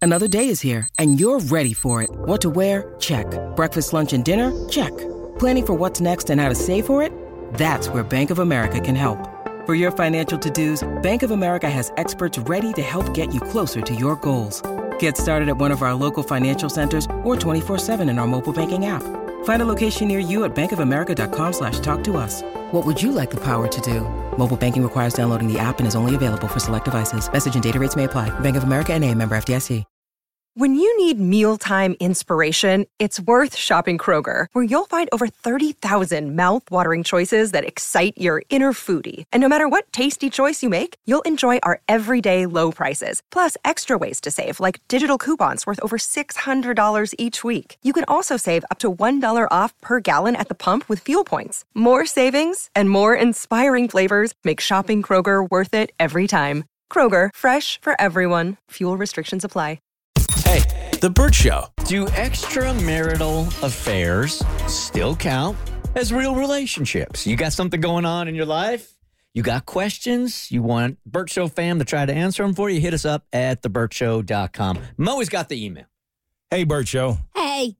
Another day is here, and you're ready for it. What to wear? Check. Breakfast, lunch, and dinner? Check. Planning for what's next and how to save for it? That's where Bank of America can help. For your financial to-dos, Bank of America has experts ready to help get you closer to your goals. Get started at one of our local financial centers or 24/7 in our mobile banking app. Find a location near you at bankofamerica.com/talktous. What would you like the power to do? Mobile banking requires downloading the app and is only available for select devices. Message and data rates may apply. Bank of America N.A., member FDIC. When you need mealtime inspiration, it's worth shopping Kroger, where you'll find over 30,000 mouth-watering choices that excite your inner foodie. And no matter what tasty choice you make, you'll enjoy our everyday low prices, plus extra ways to save, like digital coupons worth over $600 each week. You can also save up to $1 off per gallon at the pump with fuel points. More savings and more inspiring flavors make shopping Kroger worth it every time. Kroger, fresh for everyone. Fuel restrictions apply. Hey, The Bert Show. do extramarital affairs still count as real relationships? You got something going on in your life? You got questions? You want Bert Show fam to try to answer them for you? Hit us up at thebertshow.com. Mo's got the email. Hey, Bert Show. Hey.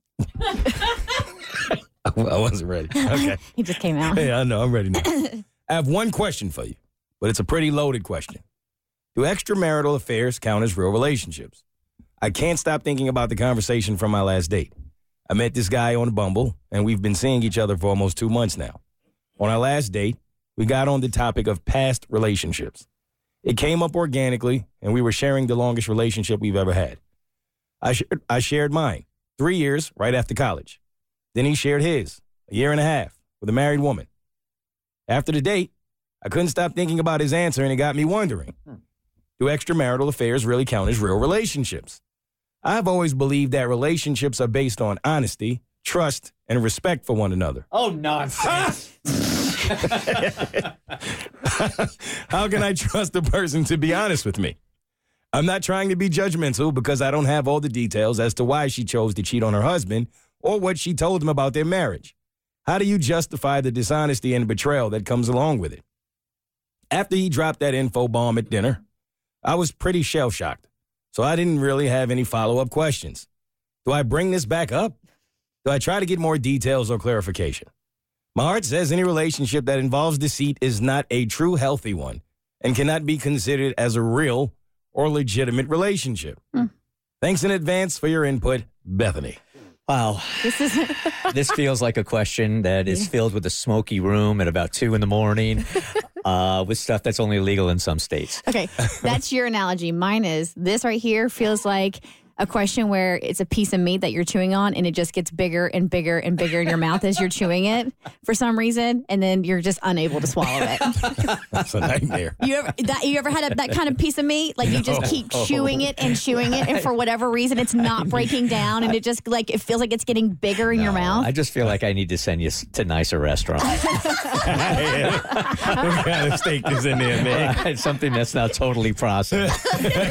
I wasn't ready. Okay. He just came out. Hey, I know. I'm ready now. I have one question for you, but it's a pretty loaded question. Do extramarital affairs count as real relationships? I can't stop thinking about the conversation from my last date. I met this guy on Bumble, and we've been seeing each other for almost 2 months now. On our last date, we got on the topic of past relationships. It came up organically, and we were sharing the longest relationship we've ever had. I shared mine, 3 years right after college. Then he shared his, 1.5 years, with a married woman. After the date, I couldn't stop thinking about his answer, and it got me wondering, do extramarital affairs really count as real relationships? I've always believed that relationships are based on honesty, trust, and respect for one another. Oh, nonsense. How can I trust a person to be honest with me? I'm not trying to be judgmental because I don't have all the details as to why she chose to cheat on her husband or what she told him about their marriage. How do you justify the dishonesty and betrayal that comes along with it? After he dropped that info bomb at dinner, I was pretty shell-shocked, so I didn't really have any follow-up questions. Do I bring this back up? Do I try to get more details or clarification? My heart says any relationship that involves deceit is not a true healthy one and cannot be considered as a real or legitimate relationship. Thanks in advance for your input, Bethany. Wow. This feels like a question that is filled with a smoky room at about 2 a.m. With stuff that's only illegal in some states. Okay, that's your analogy. Mine is this right here feels like a question where it's a piece of meat that you're chewing on and it just gets bigger and bigger and bigger in your mouth as you're chewing it for some reason, and then you're just unable to swallow it. That's a nightmare. You ever had that kind of piece of meat? Like you just keep chewing it, and for whatever reason it's not breaking down, and it just like it feels like it's getting bigger in your mouth. I just feel like I need to send you to nicer restaurants. What kind of steak is in there, man? Something that's not totally processed.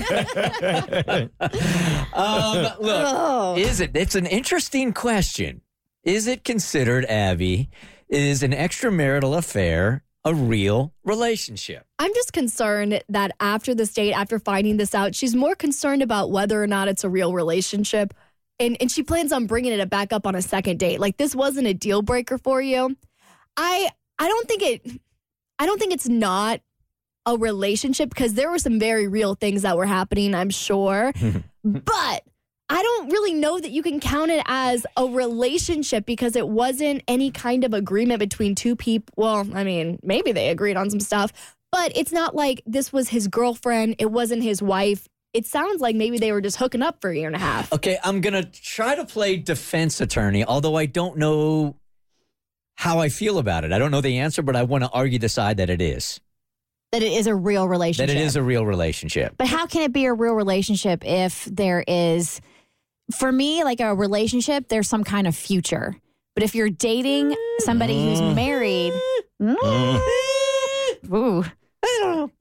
Look, it's an interesting question. Is it considered, Abby, is an extramarital affair a real relationship? I'm just concerned that after this date, after finding this out, she's more concerned about whether or not it's a real relationship. And she plans on bringing it back up on a second date. Like, this wasn't a deal breaker for you. I don't think it's not a relationship, because there were some very real things that were happening, I'm sure. But I don't really know that you can count it as a relationship because it wasn't any kind of agreement between two people. Well, I mean, maybe they agreed on some stuff, but it's not like this was his girlfriend. It wasn't his wife. It sounds like maybe they were just hooking up for 1.5 years. Okay, I'm going to try to play defense attorney, although I don't know how I feel about it. I don't know the answer, but I want to argue the side that it is. That it is a real relationship. That it is a real relationship. But how can it be a real relationship if there is, for me, like a relationship, there's some kind of future. But if you're dating somebody who's married, ooh, I don't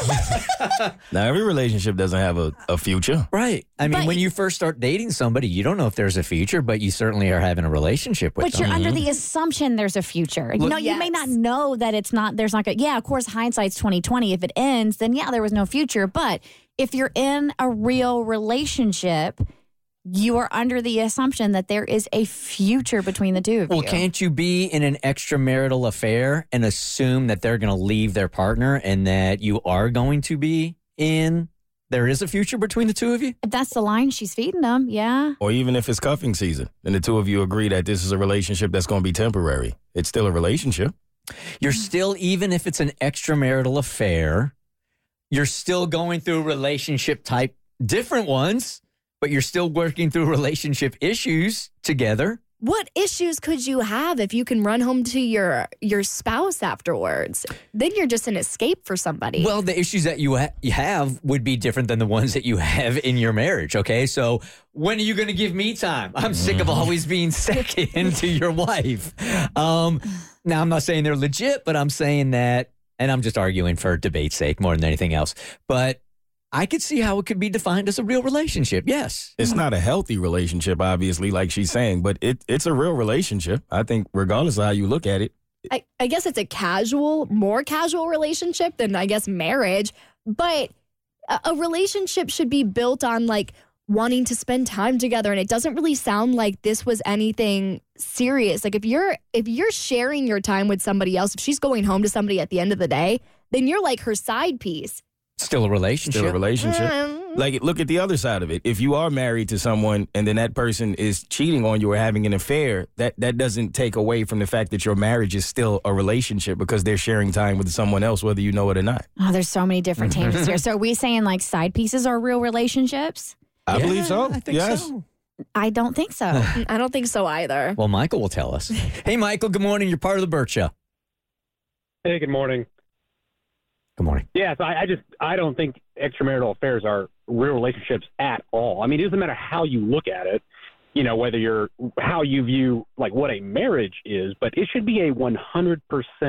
know. Now, every relationship doesn't have a future. Right. I mean, But- when you first start dating somebody, you don't know if there's a future, but you certainly are having a relationship with But them. you're under the assumption there's a future. You know, you may not know that it's not. There's not. Yeah, of course, hindsight's 20/20. If it ends, then yeah, there was no future. But if you're in a real relationship, you are under the assumption that there is a future between the two of Well, you. can't you be in an extramarital affair and assume that they're going to leave their partner and that you are going to be in? There is a future between the two of you? If that's the line she's feeding them, yeah. Or even if it's cuffing season and the two of you agree that this is a relationship that's going to be temporary, it's still a relationship. You're still, even if it's an extramarital affair, you're still going through relationship type, different ones, but you're still working through relationship issues together. What issues could you have if you can run home to your spouse afterwards? Then you're just an escape for somebody. Well, the issues that you have would be different than the ones that you have in your marriage, okay? So when are you going to give me time? I'm sick of always being second to your wife. Now, I'm not saying they're legit, but I'm saying that, and I'm just arguing for debate's sake more than anything else, but I could see how it could be defined as a real relationship, yes. It's not a healthy relationship, obviously, like she's saying, but it's a real relationship. I think regardless of how you look at it. I guess it's a more casual relationship than I guess marriage, but a relationship should be built on like wanting to spend time together, and it doesn't really sound like this was anything serious. Like if you're sharing your time with somebody else, if she's going home to somebody at the end of the day, then you're like her side piece. Still a relationship. Still a relationship. Like, look at the other side of it. If you are married to someone and then that person is cheating on you or having an affair, that doesn't take away from the fact that your marriage is still a relationship because they're sharing time with someone else, whether you know it or not. Oh, there's so many different tangents here. So are we saying like side pieces are real relationships? I believe so. I think yes. so. I don't think so. I don't think so either. Well, Michael will tell us. Hey, Michael, good morning. You're part of the Burt Show. Hey, good morning. Good morning. Yeah, so I don't think extramarital affairs are real relationships at all. I mean, it doesn't matter how you look at it, you know, how you view like what a marriage is, but it should be a 100%,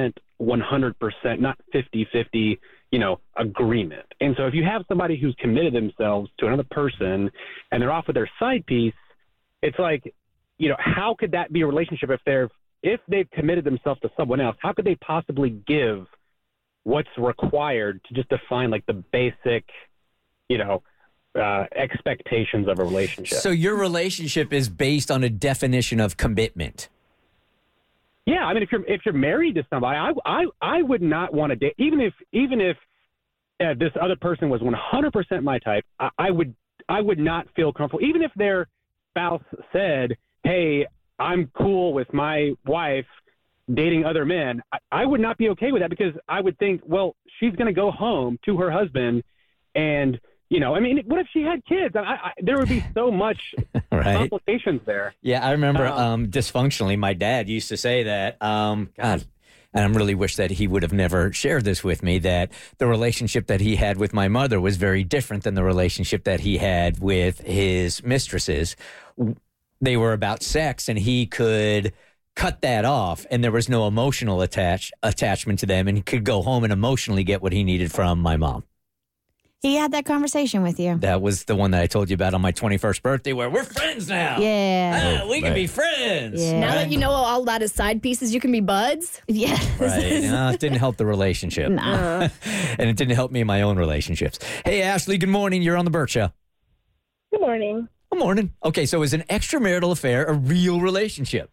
not 50-50, you know, agreement. And so if you have somebody who's committed themselves to another person and they're off with their side piece, it's like, you know, how could that be a relationship if they've committed themselves to someone else? How could they possibly give what's required to just define like the basic, you know, expectations of a relationship? So your relationship is based on a definition of commitment. Yeah, I mean, if you're married to somebody, I would not want to date, even if this other person was 100% my type. I would not feel comfortable, even if their spouse said, "Hey, I'm cool with my wife dating other men." I would not be okay with that because I would think, well, she's going to go home to her husband, and you know, I mean, what if she had kids? There would be so much Right. complications there. Yeah, I remember dysfunctionally, my dad used to say that, God, and I really wish that he would have never shared this with me, that the relationship that he had with my mother was very different than the relationship that he had with his mistresses. They were about sex, and he could cut that off, and there was no emotional attachment to them, and he could go home and emotionally get what he needed from my mom. He had that conversation with you. That was the one that I told you about on my 21st birthday, where we're friends now. Yeah. We can be friends. Yeah. Now that you know all that is side pieces, you can be buds. Yeah. Right. No, it didn't help the relationship. Nah. And it didn't help me in my own relationships. Hey, Ashley, good morning. You're on the Burt Show. Good morning. Good morning. Okay, so is an extramarital affair a real relationship?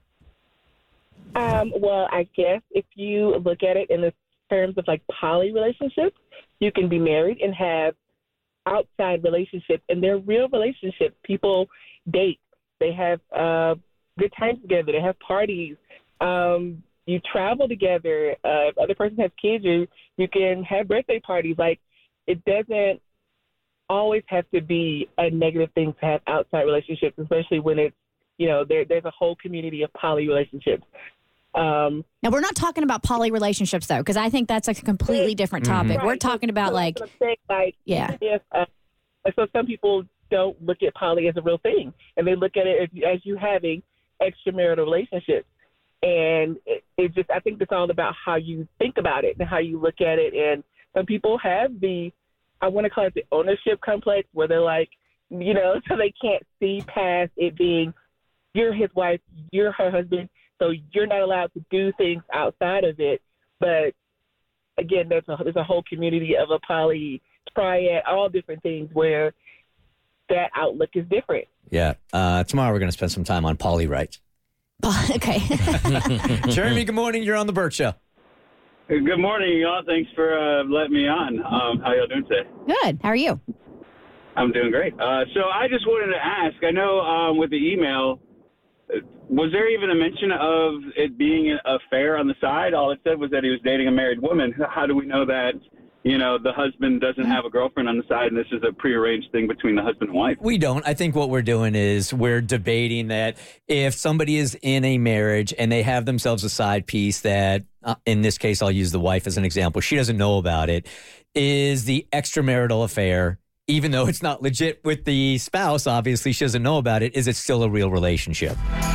Well, I guess if you look at it in the terms of like poly relationships, you can be married and have outside relationships, and they're real relationships. People date. They have good times together. They have parties. You travel together. If the other person has kids, you can have birthday parties. Like, it doesn't always have to be a negative thing to have outside relationships, especially when it's, you know, there's a whole community of poly relationships. Now, we're not talking about poly relationships, though, because I think that's a completely different topic. Right. We're talking about, So like, that's what I'm saying, like, yeah. If, so some people don't look at poly as a real thing, and they look at it as you having extramarital relationships. And it just, I think it's all about how you think about it and how you look at it. And some people have I want to call it the ownership complex, where they're like, so they can't see past it being, you're his wife, you're her husband, so you're not allowed to do things outside of it. But again, there's a whole community of a poly, triad, all different things where that outlook is different. Yeah. Tomorrow we're going to spend some time on poly rights. Okay. Jeremy, good morning. You're on the Burt Show. Good morning, y'all. Thanks for letting me on. How y'all doing today? Good. How are you? I'm doing great. So I just wanted to ask, I know with the email, was there even a mention of it being an affair on the side? All it said was that he was dating a married woman. How do we know that, the husband doesn't have a girlfriend on the side and this is a prearranged thing between the husband and wife? We don't. I think what we're doing is we're debating that if somebody is in a marriage and they have themselves a side piece that, in this case, I'll use the wife as an example, she doesn't know about it, is the extramarital affair, even though it's not legit with the spouse, obviously she doesn't know about it, is it still a real relationship?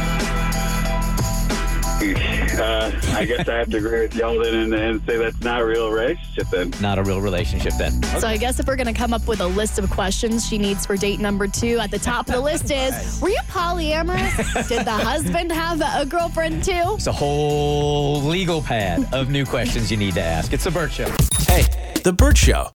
I guess I have to agree with y'all then and say that's not a real relationship then. Not a real relationship then. Okay. So I guess if we're going to come up with a list of questions she needs for date number 2, at the top of the list is, were you polyamorous? Did the husband have a girlfriend too? It's a whole legal pad of new questions you need to ask. It's The Burt Show. Hey. The Burt Show.